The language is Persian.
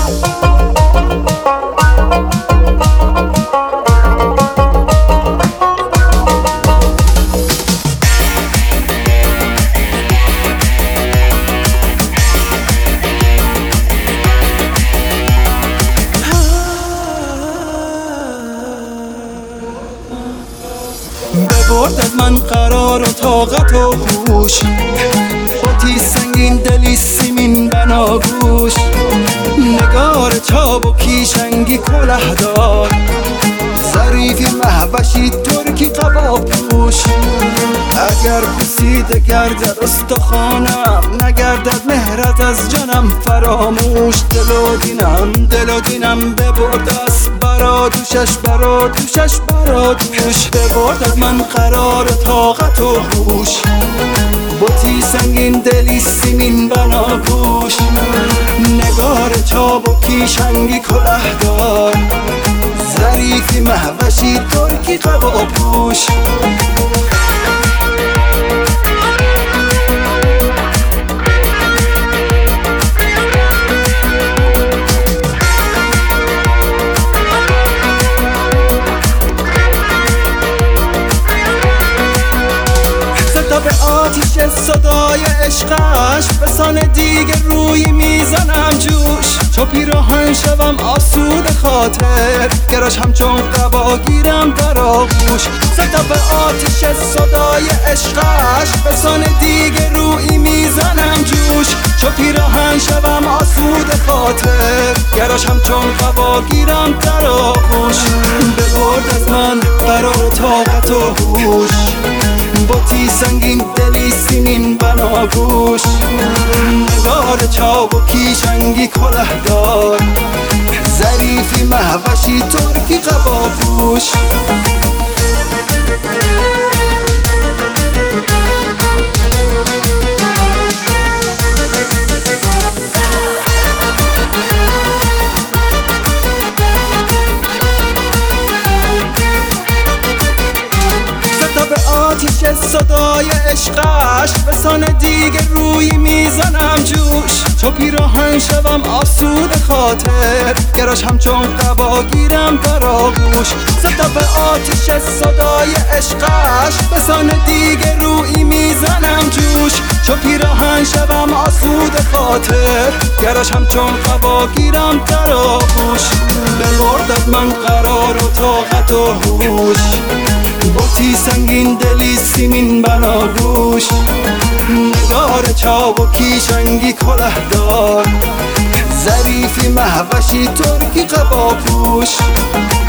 ببرد از من قرار و طاقت و هوش، بطی سنگین دلی سیمین بناگوش، نگار چابکی شنگی کله دار، ظریفی مهوشی ترکی قبا پوش. اگر پوسیده گردد استخوانم، نگردد مهرت از جانم فراموش. دل و دینم ببرد از برادوشش برادوش. ببرد از من قرار طاقت و هوش، بطی سنگین دلی سیمین بناگوش، نگار چابکی شنگی کله دار، ظریفی مهوشی ترکی قبا پوش. به آتیش صدای عشقش، بسان دیگه روی میزنم جوش. چو پیراهن شوم آسود خاطر، گراش همچون قبا گیرم در آغوش. صدا به آتیش صدای عشقش، بسان دیگه روی میزنم جوش. چو پیراهن شوم آسود خاطر، گراش همچون قبا گیرم در آغوش. ببرد از من قرار طاقت و هوش، بطی سنگین دلی سیمین بناگوش، نگار چابکی شنگی کله دار، ظریفی مهوشی ترکی قبا پوش. آتیش صدای عشقش، بسان دیگه روی میزنم جوش. چو پیراهن شوم آسود خاطر، گراش همچون قبا گیرم در آغوش. صدا به آتیش صدای عشقش، بسان دیگه روی میزنم جوش. چو پیراهن شوم آسود خاطر، گراش همچون قبا گیرم در آغوش. ببرد از من قرار و طاقت و هوش، بطی سنگین دلی سیمین بناگوش، نگار چابکی شنگی کله دار، ظریفی مهوشی ترکی قبا پوش.